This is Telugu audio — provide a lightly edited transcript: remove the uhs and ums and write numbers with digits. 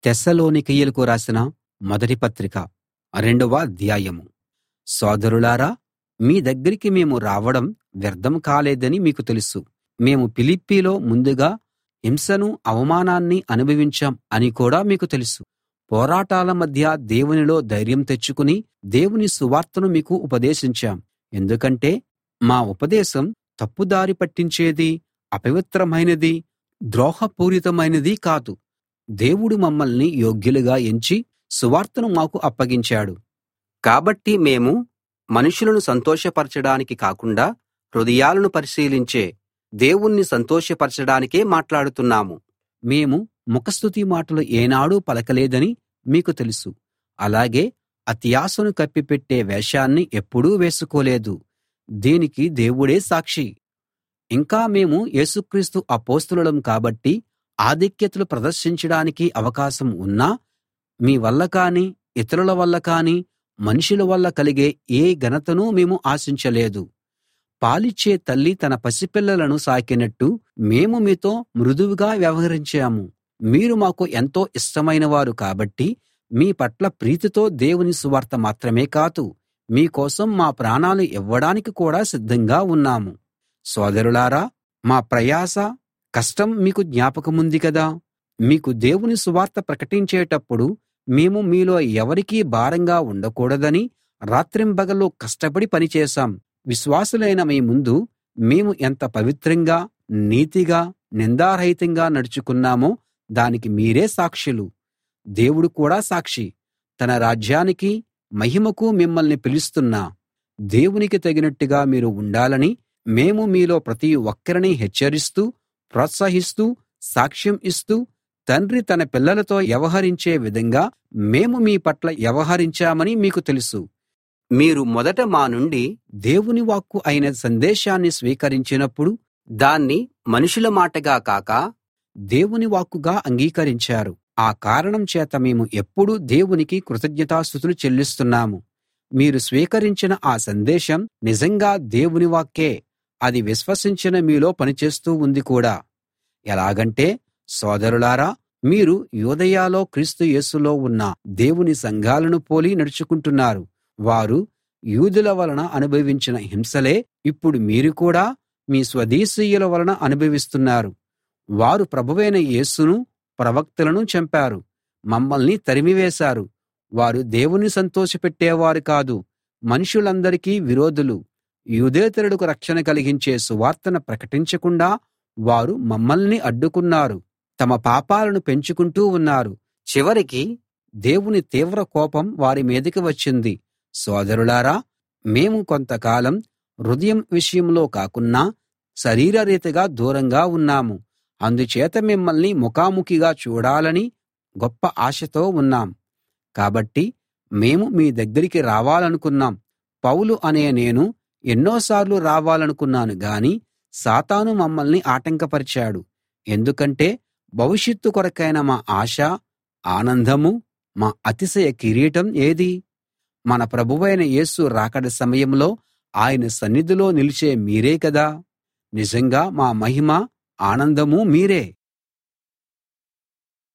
తెస్సలోనికీయులకు రాసిన మొదటి పత్రిక 2వ అధ్యాయం. సోదరులారా, మీ దగ్గరికి మేము రావడం వ్యర్థం కాలేదని మీకు తెలుసు. మేము ఫిలిప్పీలో ముందుగా హింసను అవమానాన్ని అనుభవించాం అని కూడా మీకు తెలుసు. పోరాటాల మధ్య దేవునిలో ధైర్యం తెచ్చుకుని దేవుని సువార్తను మీకు ఉపదేశించాం. ఎందుకంటే మా ఉపదేశం తప్పుదారి పట్టించేది, అపవిత్రమైనది, ద్రోహపూరితమైనది కాదు. దేవుడు మమ్మల్ని యోగ్యులుగా ఎంచి సువార్తను మాకు అప్పగించాడు. కాబట్టి మేము మనుషులను సంతోషపరచడానికి కాకుండా హృదయాలను పరిశీలించే దేవుణ్ణి సంతోషపరచడానికే మాట్లాడుతున్నాము. మేము ముఖస్తుతి మాటలు ఏనాడూ పలకలేదని మీకు తెలుసు. అలాగే అత్యాశను కప్పిపెట్టే వేషాన్ని ఎప్పుడూ వేసుకోలేదు. దీనికి దేవుడే సాక్షి. ఇంకా మేము యేసుక్రీస్తు అపొస్తలులం కాబట్టి ఆధిక్యతలు ప్రదర్శించడానికి అవకాశం ఉన్నా మీ వల్ల కానీ ఇతరుల వల్ల కానీ మనుషుల వల్ల కలిగే ఏ ఘనతనూ మేము ఆశించలేదు. పాలిచ్చే తల్లి తన పసిపిల్లలను సాకినట్టు మేము మీతో మృదువుగా వ్యవహరించాము. మీరు మాకు ఎంతో ఇష్టమైనవారు కాబట్టి మీ పట్ల ప్రీతితో దేవుని సువార్త మాత్రమే కాదు, మీకోసం మా ప్రాణాలు ఇవ్వడానికి కూడా సిద్ధంగా ఉన్నాము. సోదరులారా, మా ప్రయాస, కష్టం మీకు జ్ఞాపకముంది కదా. మీకు దేవుని సువార్త ప్రకటించేటప్పుడు మేము మీలో ఎవరికీ భారంగా ఉండకూడదని రాత్రింబగళ్ళు కష్టపడి పనిచేశాం. విశ్వాసులైన మీ ముందు మేము ఎంత పవిత్రంగా, నీతిగా, నిందారహితంగా నడుచుకున్నామో దానికి మీరే సాక్షులు. దేవుడు కూడా సాక్షి. తన రాజ్యానికి, మహిమకు మిమ్మల్ని పిలుస్తున్న దేవునికి తగినట్టుగా మీరు ఉండాలని మేము మీలో ప్రతి ఒక్కరినీ హెచ్చరిస్తూ, ప్రోత్సహిస్తూ, సాక్ష్యం ఇస్తూ, తండ్రి తన పిల్లలతో వ్యవహరించే విధంగా మేము మీ పట్ల వ్యవహరించామని మీకు తెలుసు. మీరు మొదట మా నుండి దేవుని వాక్కు అయిన సందేశాన్ని స్వీకరించినప్పుడు దాన్ని మనుషుల మాటగా కాక దేవుని వాక్కుగా అంగీకరించారు. ఆ కారణం చేత మేము ఎప్పుడూ దేవునికి కృతజ్ఞతాస్తుతులు చెల్లిస్తున్నాము. మీరు స్వీకరించిన ఆ సందేశం నిజంగా దేవుని వాక్కే. అది విశ్వసించిన మీలో పనిచేస్తూ ఉంది కూడా. ఎలాగంటే, సోదరులారా, మీరు యూదయలో క్రీస్తు యేసులో ఉన్న దేవుని సంఘాలను పోలి నడుచుకుంటున్నారు. వారు యూదుల వలన అనుభవించిన హింసలే ఇప్పుడు మీరు కూడా మీ స్వదేశీయుల వలన అనుభవిస్తున్నారు. వారు ప్రభువైన యేసును, ప్రవక్తలను చంపారు, మమ్మల్ని తరిమివేశారు. వారు దేవుని సంతోషపెట్టేవారు కాదు, మనుషులందరికీ విరోధులు. యూదేతరులకు రక్షణ కలిగించే సువార్తను ప్రకటించకుండా వారు మమ్మల్ని అడ్డుకున్నారు. తమ పాపాలను పెంచుకుంటూ ఉన్నారు. చివరికి దేవుని తీవ్ర కోపం వారి మీదికి వచ్చింది. సోదరులారా, మేము కొంతకాలం హృదయం విషయంలో కాకున్నా శరీరరీతిగా దూరంగా ఉన్నాము. అందుచేత మిమ్మల్ని ముఖాముఖిగా చూడాలని గొప్ప ఆశతో ఉన్నాం. కాబట్టి మేము మీ దగ్గరికి రావాలనుకున్నాం. పౌలు అనే నేను ఎన్నోసార్లు రావాలనుకున్నాను గాని సాతాను మమ్మల్ని ఆటంకపరిచాడు. ఎందుకంటే భవిష్యత్తు కొరకైన మా ఆశ, ఆనందము, మా అతిశయ కిరీటం ఏది? మన ప్రభువైన యేసు రాకడ సమయంలో ఆయన సన్నిధిలో నిలిచే మీరే కదా. నిజంగా మా మహిమ, ఆనందమూ మీరే.